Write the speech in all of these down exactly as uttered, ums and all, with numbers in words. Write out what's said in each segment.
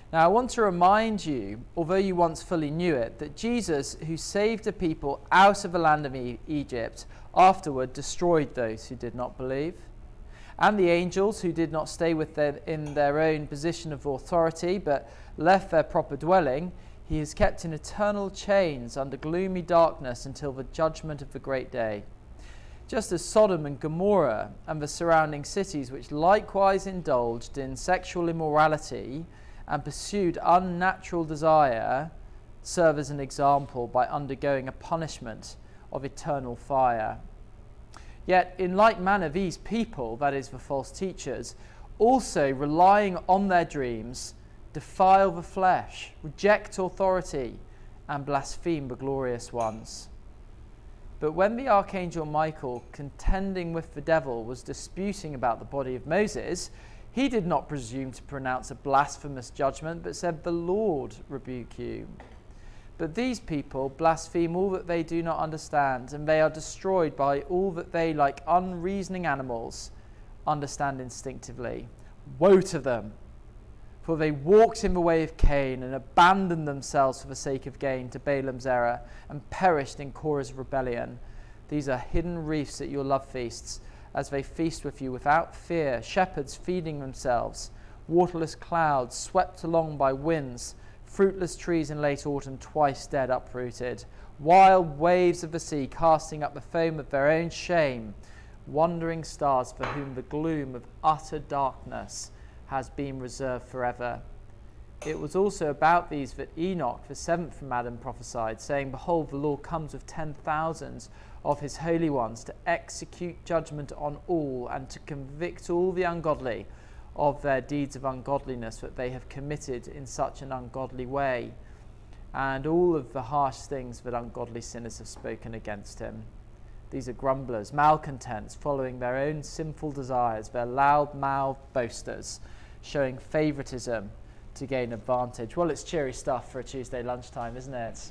Now, I want to remind you, although you once fully knew it, that Jesus, who saved a people out of the land of e- Egypt, afterward destroyed those who did not believe. And the angels, who did not stay with their, in their own position of authority, but left their proper dwelling, he has kept in eternal chains under gloomy darkness until the judgment of the great day. Just as Sodom and Gomorrah and the surrounding cities, which likewise indulged in sexual immorality and pursued unnatural desire, serve as an example by undergoing a punishment of eternal fire. Yet in like manner these people, that is the false teachers, also relying on their dreams, defile the flesh, reject authority, and blaspheme the glorious ones. But when the archangel Michael, contending with the devil, was disputing about the body of Moses, he did not presume to pronounce a blasphemous judgment, but said, "The Lord rebuke you." But these people blaspheme all that they do not understand, and they are destroyed by all that they, like unreasoning animals, understand instinctively. Woe to them! For they walked in the way of Cain and abandoned themselves for the sake of gain to Balaam's error and perished in Korah's rebellion. These are hidden reefs at your love feasts, as they feast with you without fear, shepherds feeding themselves, waterless clouds swept along by winds, fruitless trees in late autumn twice dead uprooted, wild waves of the sea casting up the foam of their own shame, wandering stars for whom the gloom of utter darkness has been reserved forever. It was also about these that Enoch, the seventh from Adam, prophesied, saying, "Behold, the Lord comes with ten thousands of his holy ones to execute judgment on all and to convict all the ungodly of their deeds of ungodliness that they have committed in such an ungodly way, and all of the harsh things that ungodly sinners have spoken against him." These are grumblers, malcontents, following their own sinful desires, their loud-mouthed boasters, showing favoritism to gain advantage. Well, it's cheery stuff for a Tuesday lunchtime, isn't it?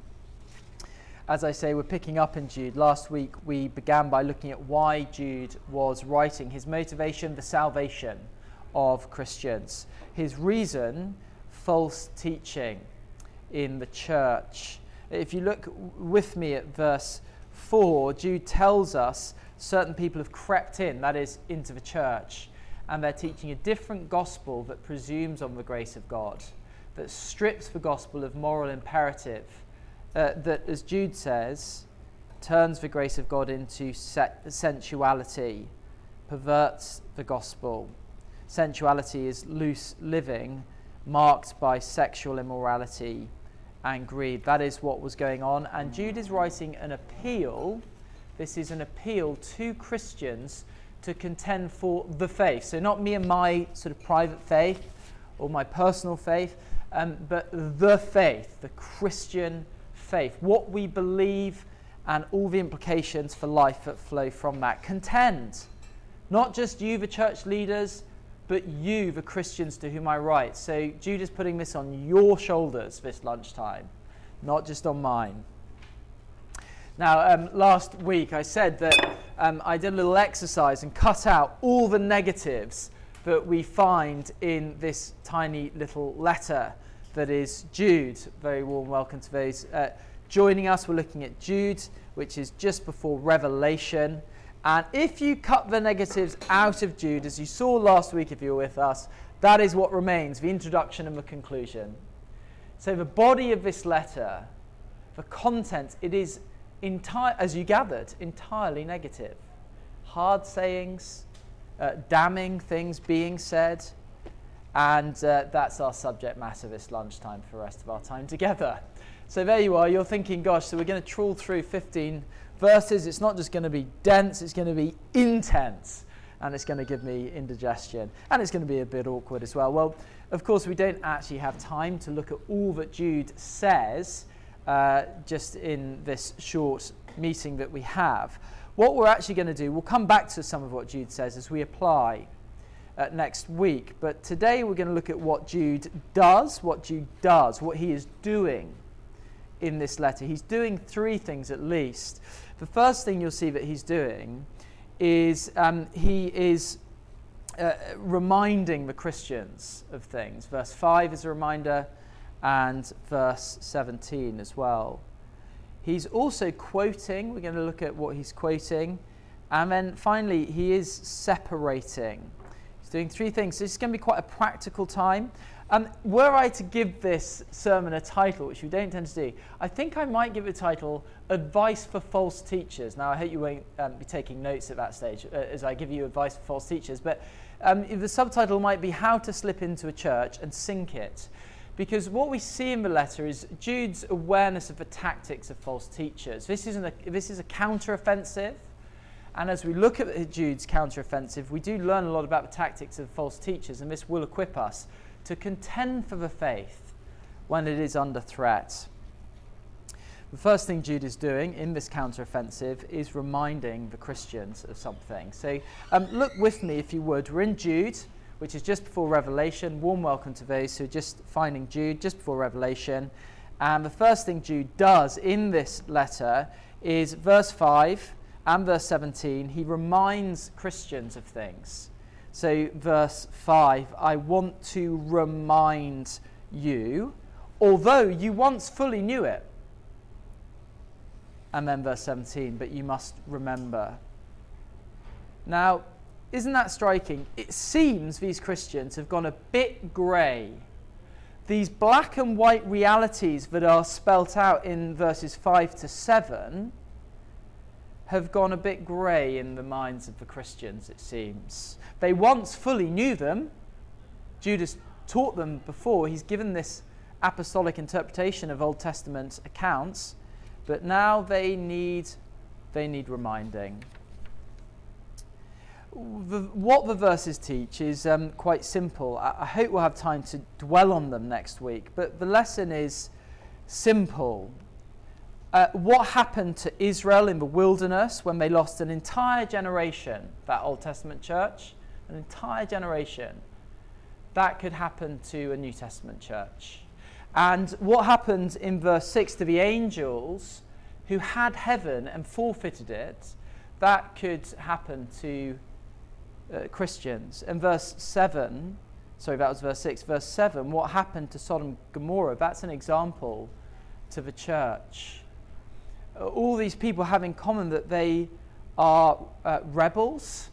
As I say, we're picking up in Jude. Last week we began by looking at why Jude was writing, his motivation, the salvation of Christians. His reason, false teaching in the church. If you look with me at verse four, Jude tells us certain people have crept in, that is, into the church, and they're teaching a different gospel that presumes on the grace of God, that strips the gospel of moral imperative, uh, that, as Jude says, turns the grace of God into se- sensuality, perverts the gospel. Sensuality is loose living marked by sexual immorality and greed. That is what was going on. And Jude is writing an appeal. This is an appeal to Christians to contend for the faith. So not me and my sort of private faith or my personal faith, um, but the faith, the Christian faith, what we believe and all the implications for life that flow from that. Contend. Not just you, the church leaders, but you, the Christians to whom I write. So Jude is putting this on your shoulders this lunchtime, not just on mine. Now, um, last week I said that um, I did a little exercise and cut out all the negatives that we find in this tiny little letter that is Jude. Very warm welcome to those uh, joining us. We're looking at Jude, which is just before Revelation. And if you cut the negatives out of Jude, as you saw last week if you were with us, that is what remains, the introduction and the conclusion. So the body of this letter, the content, it is, entire, as you gathered, entirely negative. Hard sayings, uh, damning things being said, and uh, that's our subject matter this lunchtime for the rest of our time together. So there you are, you're thinking, gosh, so we're going to trawl through fifteen verses. It's not just going to be dense, it's going to be intense, and it's going to give me indigestion, and it's going to be a bit awkward as well. Well, of course, we don't actually have time to look at all that Jude says uh, just in this short meeting that we have. What we're actually going to do, we'll come back to some of what Jude says as we apply uh, next week, but today we're going to look at what Jude does, what Jude does, what he is doing in this letter. He's doing three things at least. The first thing you'll see that he's doing is um, he is uh, reminding the Christians of things. Verse five is a reminder, and verse seventeen as well. He's also quoting. We're going to look at what he's quoting. And then finally, he is separating. He's doing three things. So this is going to be quite a practical time. Um, were I to give this sermon a title, which we don't tend to do, I think I might give it a title, Advice for False Teachers. Now, I hope you won't um, be taking notes at that stage uh, as I give you advice for false teachers. But um, the subtitle might be How to Slip into a Church and Sink It. Because what we see in the letter is Jude's awareness of the tactics of false teachers. This, isn't a, this is a counter-offensive. And as we look at Jude's counter-offensive, we do learn a lot about the tactics of false teachers, and this will equip us to contend for the faith when it is under threat. The first thing Jude is doing in this counter-offensive is reminding the Christians of something. So um, look with me, if you would. We're in Jude, which is just before Revelation. Warm welcome to those who are just finding Jude just before Revelation. And the first thing Jude does in this letter is verse five and verse seventeen. He reminds Christians of things. So verse five, I want to remind you, although you once fully knew it. And then verse seventeen, but you must remember. Now, isn't that striking? It seems these Christians have gone a bit grey. These black and white realities that are spelt out in verses five to seven have gone a bit grey in the minds of the Christians, it seems. They once fully knew them. Judas taught them before. He's given this apostolic interpretation of Old Testament accounts, but now they need, they need reminding. The, what the verses teach is um, quite simple. I, I hope we'll have time to dwell on them next week, but the lesson is simple. Uh, what happened to Israel in the wilderness when they lost an entire generation, that Old Testament church, an entire generation, that could happen to a New Testament church. And what happened in verse six to the angels who had heaven and forfeited it, that could happen to uh, Christians. And verse seven, sorry, that was verse six, verse seven, what happened to Sodom and Gomorrah, that's an example to the church. All these people have in common that they are uh, rebels.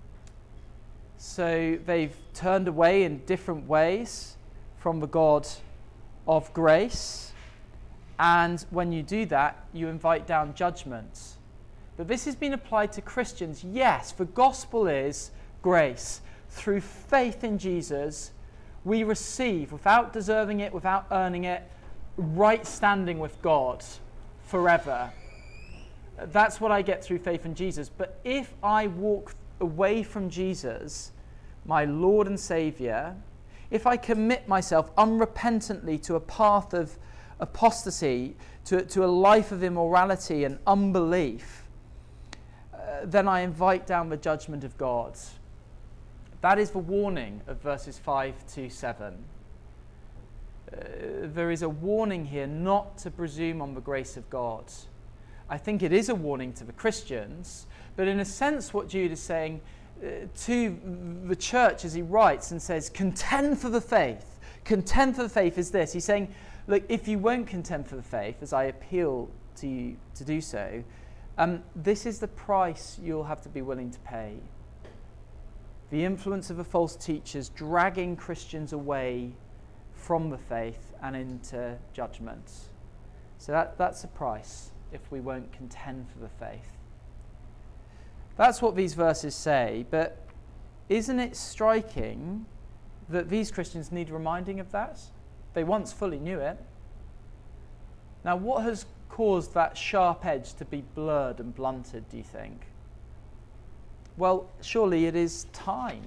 So they've turned away in different ways from the God of grace. And when you do that, you invite down judgment. But this has been applied to Christians. Yes, the gospel is grace. Through faith in Jesus, we receive, without deserving it, without earning it, right standing with God forever. That's what I get through faith in Jesus. But if I walk away from Jesus, my Lord and Saviour, if I commit myself unrepentantly to a path of apostasy, to, to a life of immorality and unbelief, uh, then I invite down the judgment of God. That is the warning of verses five to seven. Uh, there is a warning here not to presume on the grace of God. I think it is a warning to the Christians, but in a sense what Jude is saying uh, to the church as he writes and says, contend for the faith. Contend for the faith is this. He's saying, look, if you won't contend for the faith, as I appeal to you to do so, um, this is the price you'll have to be willing to pay. The influence of the false teachers dragging Christians away from the faith and into judgment. So that, that's a price if we won't contend for the faith. That's what these verses say, but isn't it striking that these Christians need reminding of that? They once fully knew it. Now, what has caused that sharp edge to be blurred and blunted, do you think? Well, surely it is time.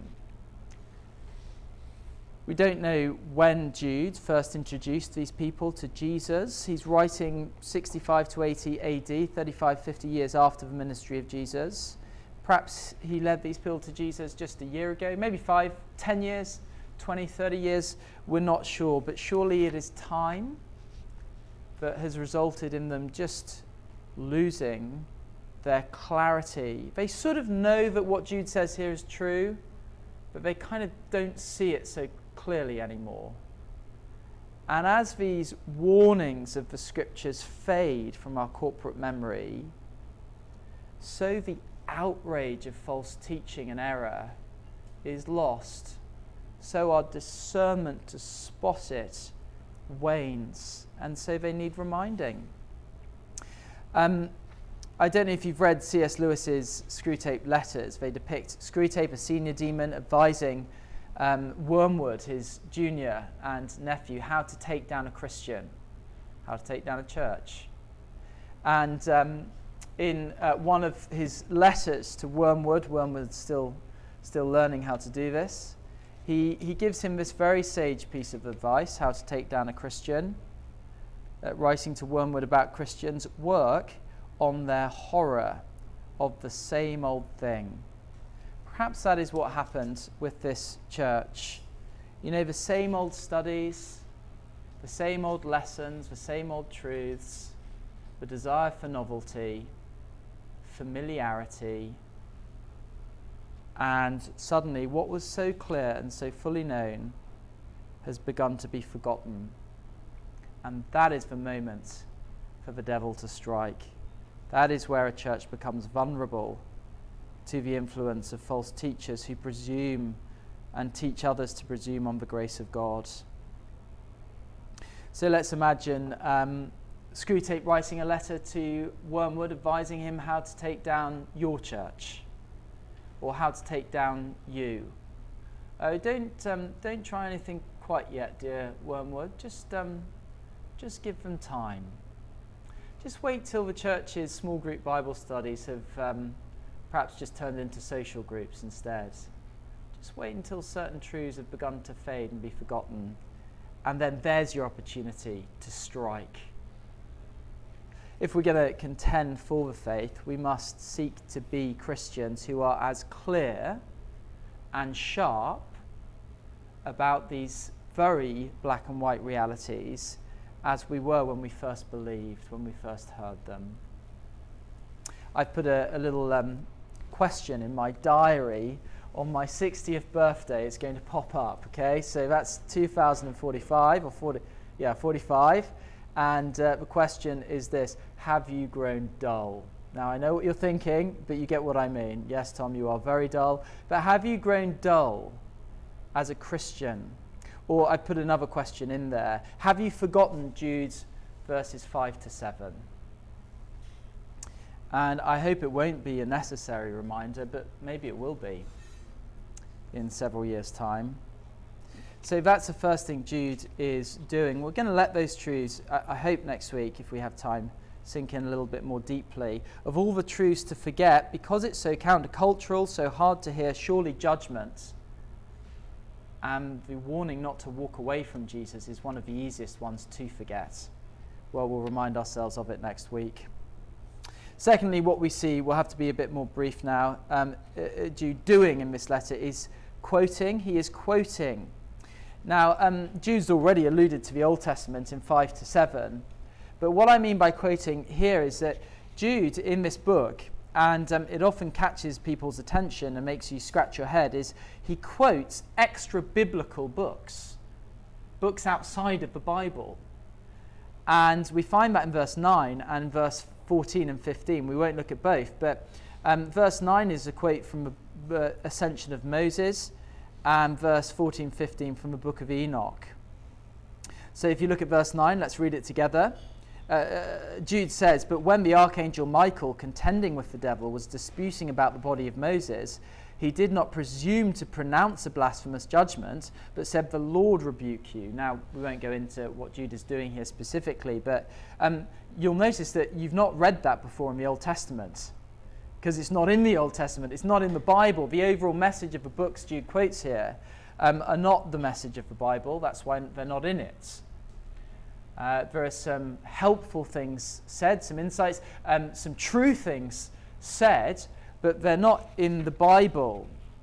We don't know when Jude first introduced these people to Jesus. He's writing sixty-five to eighty A D, thirty-five, fifty years after the ministry of Jesus. Perhaps he led these people to Jesus just a year ago, maybe five, ten years, twenty, thirty years. We're not sure, but surely it is time that has resulted in them just losing their clarity. They sort of know that what Jude says here is true, but they kind of don't see it so clearly anymore. And as these warnings of the scriptures fade from our corporate memory, so the outrage of false teaching and error is lost. So our discernment to spot it wanes, and so they need reminding. Um, I don't know if you've read C S Lewis's Screwtape Letters. They depict Screwtape, a senior demon, advising um, Wormwood, his junior and nephew, how to take down a Christian, how to take down a church. And um, in uh, one of his letters to Wormwood, Wormwood's still, still learning how to do this, he, he gives him this very sage piece of advice, how to take down a Christian, uh, writing to Wormwood about Christians: work on their horror of the same old thing. Perhaps that is what happened with this church. You know, the same old studies, the same old lessons, the same old truths, the desire for novelty, familiarity, and suddenly what was so clear and so fully known has begun to be forgotten. And that is the moment for the devil to strike. That is where a church becomes vulnerable to the influence of false teachers who presume and teach others to presume on the grace of God. So let's imagine um, Screwtape writing a letter to Wormwood advising him how to take down your church, or how to take down you. Uh, don't um, don't try anything quite yet, dear Wormwood. Just um, just give them time. Just wait till the church's small group Bible studies have um, perhaps just turned into social groups instead. Just wait until certain truths have begun to fade and be forgotten, and then there's your opportunity to strike. If we're going to contend for the faith, we must seek to be Christians who are as clear and sharp about these very black and white realities as we were when we first believed, when we first heard them. I've put a, a little um, question in my diary. On my sixtieth birthday, it's going to pop up, okay? So that's two thousand forty-five, or forty, yeah, forty-five. And uh, the question is this: have you grown dull? Now, I know what you're thinking, but you get what I mean. Yes, Tom, you are very dull. But have you grown dull as a Christian? Or I put another question in there. Have you forgotten Jude verses five to seven? And I hope it won't be a necessary reminder, but maybe it will be in several years' time. So that's the first thing Jude is doing. We're going to let those truths, I, I hope next week, if we have time, sink in a little bit more deeply. Of all the truths to forget, because it's so countercultural, so hard to hear, surely judgment and the warning not to walk away from Jesus is one of the easiest ones to forget. Well, we'll remind ourselves of it next week. Secondly, what we see, we'll have to be a bit more brief now, um, uh, Jude doing in this letter is quoting. He is quoting. Now, um, Jude's already alluded to the Old Testament in five to seven, but what I mean by quoting here is that Jude in this book, and um, it often catches people's attention and makes you scratch your head, is he quotes extra-biblical books, books outside of the Bible. And we find that in verse nine and verse fourteen and fifteen. We won't look at both, but um, verse nine is a quote from the Ascension of Moses, and verse fourteen, fifteen from the book of Enoch. So if you look at verse nine, let's read it together. Uh, uh, Jude says, "But when the archangel Michael, contending with the devil, was disputing about the body of Moses, he did not presume to pronounce a blasphemous judgment, but said, 'The Lord rebuke you.'" Now, we won't go into what Jude is doing here specifically, but um, you'll notice that you've not read that before in the Old Testament, because it's not in the Old Testament, it's not in the Bible. The overall message of the books Jude quotes here um, are not the message of the Bible. That's why they're not in it. Uh, there are some helpful things said, some insights, um, some true things said, but they're not in the Bible.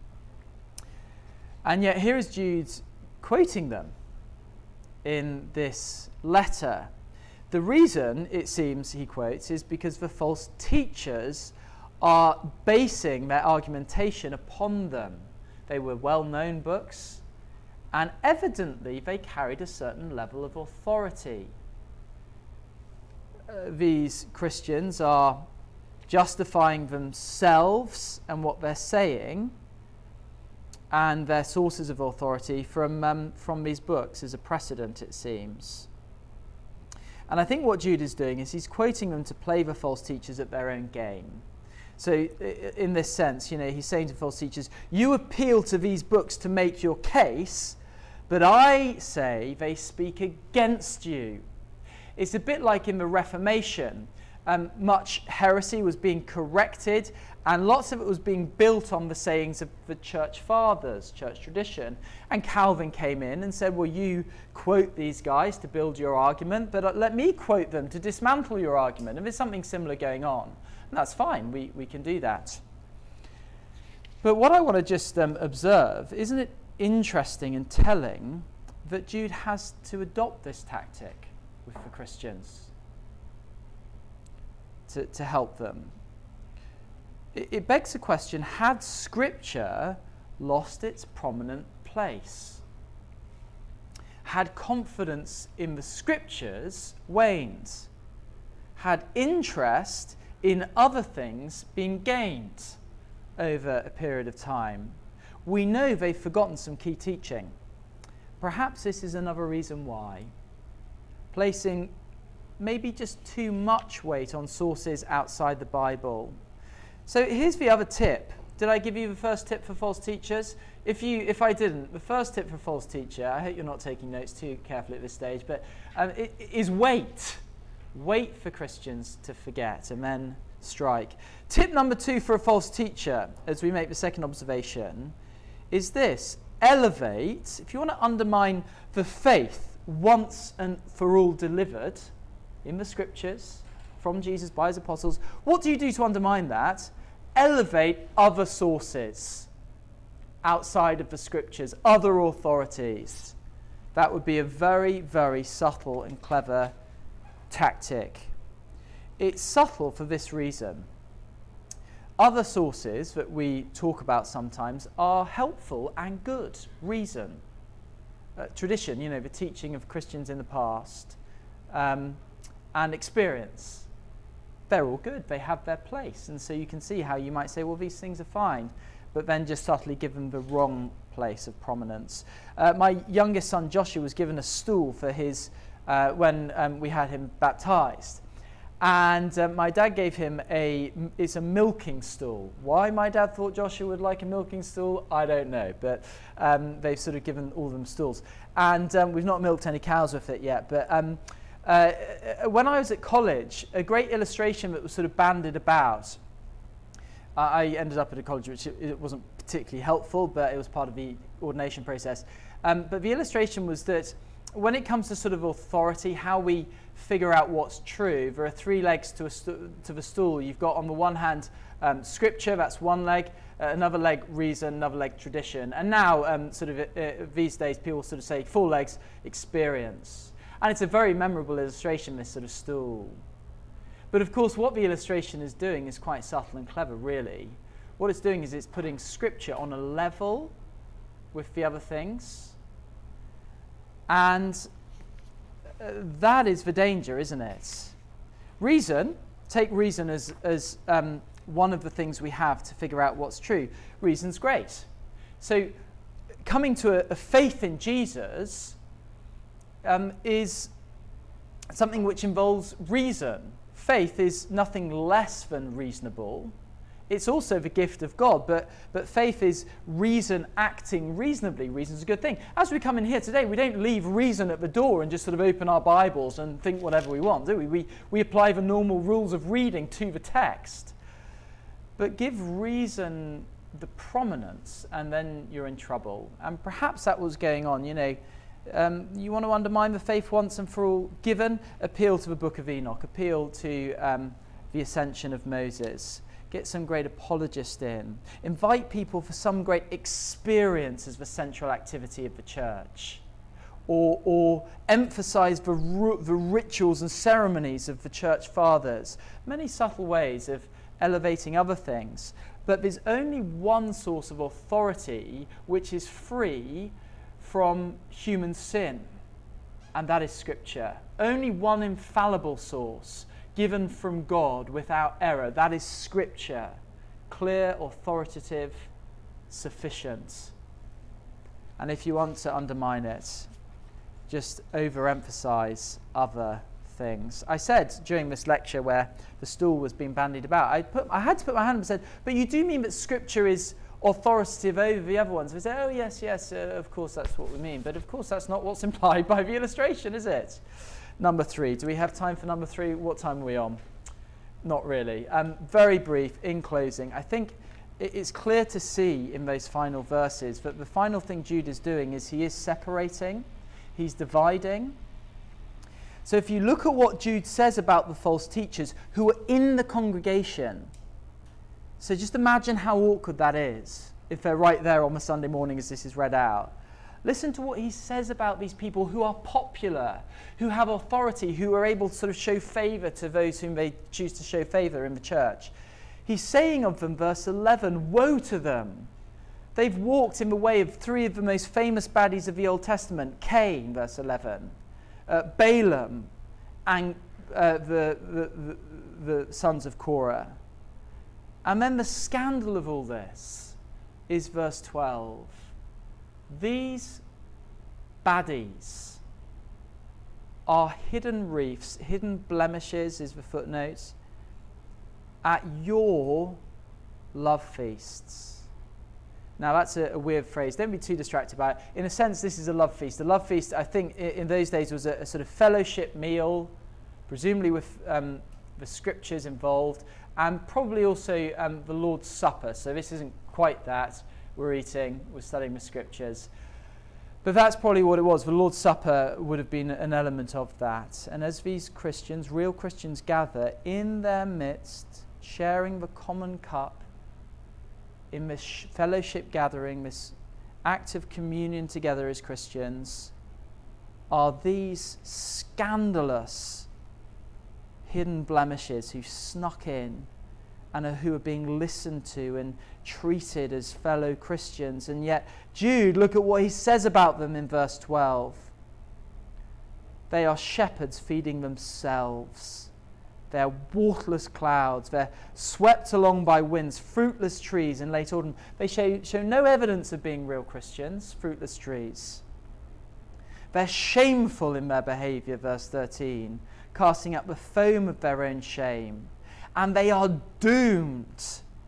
And yet here is Jude quoting them in this letter. The reason, it seems, he quotes, is because the false teachers are basing their argumentation upon them. They were well-known books, and evidently they carried a certain level of authority. Uh, these Christians are justifying themselves and what they're saying and their sources of authority from um, from these books as a precedent, it seems. And I think what Jude is doing is he's quoting them to play the false teachers at their own game. So in this sense, you know, he's saying to false teachers, you appeal to these books to make your case, but I say they speak against you. It's a bit like in the Reformation. Um, much heresy was being corrected, and lots of it was being built on the sayings of the church fathers, church tradition. And Calvin came in and said, well, you quote these guys to build your argument, but let me quote them to dismantle your argument. And there's something similar going on. And that's fine, we, we can do that. But what I want to just um, observe, isn't it interesting and telling that Jude has to adopt this tactic with the Christians? To, to help them. It, it begs the question, had Scripture lost its prominent place? Had confidence in the Scriptures waned? Had interest in other things been gained over a period of time? We know they've forgotten some key teaching. Perhaps this is another reason why. Placing maybe just too much weight on sources outside the Bible. So here's the other tip. Did I give you the first tip for false teachers? If you, if I didn't, the first tip for false teacher, I hope you're not taking notes too carefully at this stage, but um, it, it is wait. Wait for Christians to forget and then strike. Tip number two for a false teacher, as we make the second observation, is this. Elevate, if you want to undermine the faith once and for all delivered in the Scriptures, from Jesus by his apostles, what do you do to undermine that? Elevate other sources outside of the Scriptures, other authorities. That would be a very, very subtle and clever tactic. It's subtle for this reason. Other sources that we talk about sometimes are helpful and good. Reason, uh, tradition, you know, the teaching of Christians in the past, um, and experience. They're all good. They have their place. And so you can see how you might say, well, these things are fine, but then just subtly give them the wrong place of prominence. Uh, my youngest son, Joshua, was given a stool for his, uh, when um, we had him baptized. And uh, my dad gave him a, it's a milking stool. Why my dad thought Joshua would like a milking stool, I don't know. But um, they've sort of given all of them stools. And um, we've not milked any cows with it yet. But um, uh, when I was at college, a great illustration that was sort of bandied about, uh, I ended up at a college which it, it wasn't particularly helpful, but it was part of the ordination process. Um, but the illustration was that when it comes to sort of authority, how we figure out what's true, there are three legs to, a stu- to the stool. You've got on the one hand um, Scripture, that's one leg, uh, another leg reason, another leg tradition. And now um, sort of uh, these days people sort of say four legs experience. And it's a very memorable illustration, this sort of stool. But of course what the illustration is doing is quite subtle and clever, really. What it's doing is it's putting Scripture on a level with the other things. And uh, that is the danger, isn't it? Reason, take reason as, as um, one of the things we have to figure out what's true. Reason's great. So coming to a, a faith in Jesus um, is something which involves reason. Faith is nothing less than reasonable. It's also the gift of God, but, but faith is reason acting reasonably. Reason's a good thing. As we come in here today, we don't leave reason at the door and just sort of open our Bibles and think whatever we want, do we? We, we apply the normal rules of reading to the text. But give reason the prominence, and then you're in trouble. And perhaps that was going on, you know. Um, you want to undermine the faith once and for all given? Appeal to the Book of Enoch. Appeal to um, the ascension of Moses. Get some great apologist in. Invite people for some great experience as the central activity of the church. Or, or emphasize the, the rituals and ceremonies of the church fathers. Many subtle ways of elevating other things. But there's only one source of authority which is free from human sin, and that is Scripture. Only one infallible source given from God without error. That is Scripture. Clear, authoritative, sufficient. And if you want to undermine it, just overemphasize other things. I said during this lecture where the stool was being bandied about, I put I had to put my hand up and said, but you do mean that Scripture is authoritative over the other ones? We say, oh yes, yes, uh, of course that's what we mean. But of course that's not what's implied by the illustration, is it? Number three. Do we have time for number three? What time are we on? Not really. Um, very brief, in closing. I think it's clear to see in those final verses that the final thing Jude is doing is he is separating, he's dividing. So if you look at what Jude says about the false teachers who are in the congregation, so just imagine how awkward that is if they're right there on the Sunday morning as this is read out. Listen to what he says about these people who are popular, who have authority, who are able to sort of show favour to those whom they choose to show favour in the church. He's saying of them, verse eleven, woe to them. They've walked in the way of three of the most famous baddies of the Old Testament, Cain, verse eleven, uh, Balaam, and uh, the, the, the, the sons of Korah. And then the scandal of all this is verse twelve. These baddies are hidden reefs, hidden blemishes is the footnote, at your love feasts. Now that's a, a weird phrase. Don't be too distracted by it. In a sense, this is a love feast. A love feast, I think, in, in those days was a, a sort of fellowship meal, presumably with um, the scriptures involved, and probably also um, the Lord's Supper. So this isn't quite that. We're eating, we're studying the scriptures. But that's probably what it was. The Lord's Supper would have been an element of that. And as these Christians, real Christians, gather in their midst, sharing the common cup, in this sh- fellowship gathering, this act of communion together as Christians, are these scandalous hidden blemishes who snuck in and who are being listened to and treated as fellow Christians. And yet, Jude, look at what he says about them in verse twelve. They are shepherds feeding themselves. They're waterless clouds. They're swept along by winds, fruitless trees in late autumn. They show, show no evidence of being real Christians, fruitless trees. They're shameful in their behavior, verse thirteen, casting up the foam of their own shame. And they are doomed.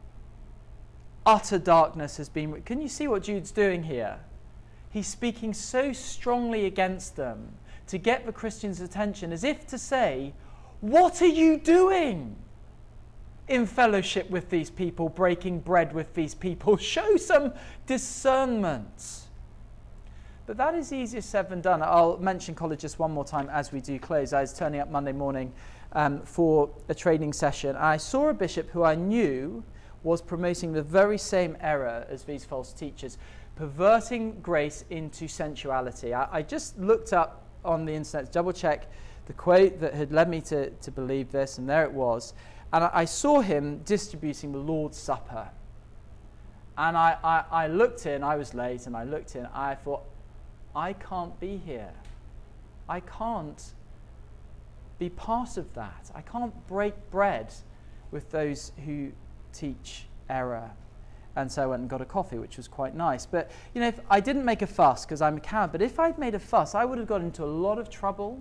Utter darkness has been... Can you see what Jude's doing here? He's speaking so strongly against them to get the Christians' attention, as if to say, what are you doing in fellowship with these people, breaking bread with these people? Show some discernment. But that is easier said than done. I'll mention college just one more time as we do close. I was turning up Monday morning um, for a training session. And I saw a bishop who I knew was promoting the very same error as these false teachers, perverting grace into sensuality. I, I just looked up on the internet to double check the quote that had led me to, to believe this, and there it was. And I, I saw him distributing the Lord's Supper. And I, I, I looked in, I was late, and I looked in, I thought, I can't be here. I can't be part of that. I can't break bread with those who teach error. And so I went and got a coffee, which was quite nice. But, you know, if I didn't make a fuss because I'm a coward, but if I'd made a fuss, I would have got into a lot of trouble.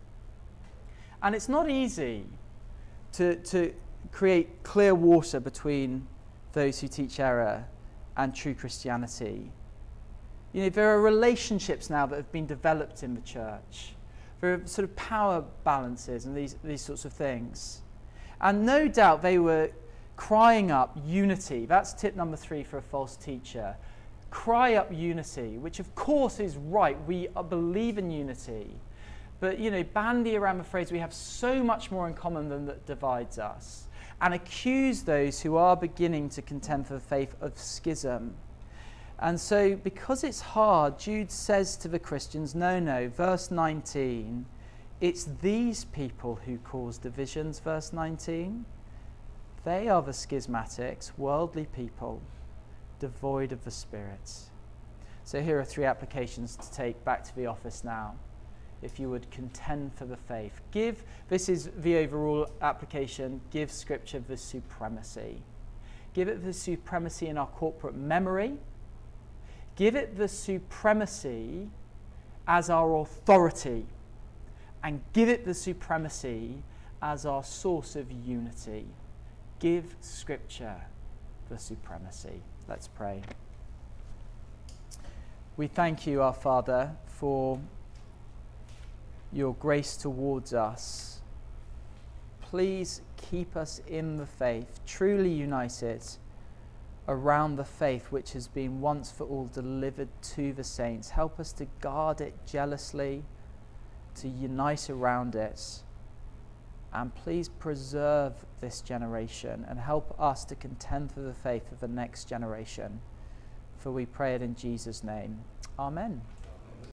And it's not easy to, to create clear water between those who teach error and true Christianity. You know, there are relationships now that have been developed in the church. There are sort of power balances and these, these sorts of things. And no doubt they were crying up unity. That's tip number three for a false teacher. Cry up unity, which of course is right. We believe in unity. But, you know, bandy around the phrase we have so much more in common than that divides us. And accuse those who are beginning to contend for the faith of schism. And so, because it's hard, Jude says to the Christians, no, no, verse nineteen, it's these people who cause divisions, verse nineteen. They are the schismatics, worldly people, devoid of the Spirit. So here are three applications to take back to the office now. If you would contend for the faith. Give, this is the overall application, give Scripture the supremacy. Give it the supremacy in our corporate memory. Give it the supremacy as our authority. And give it the supremacy as our source of unity. Give Scripture the supremacy. Let's pray. We thank you, our Father, for your grace towards us. Please keep us in the faith, truly united around the faith which has been once for all delivered to the saints. Help us to guard it jealously, to unite around it. And please preserve this generation and help us to contend for the faith of the next generation. For we pray it in Jesus' name. Amen.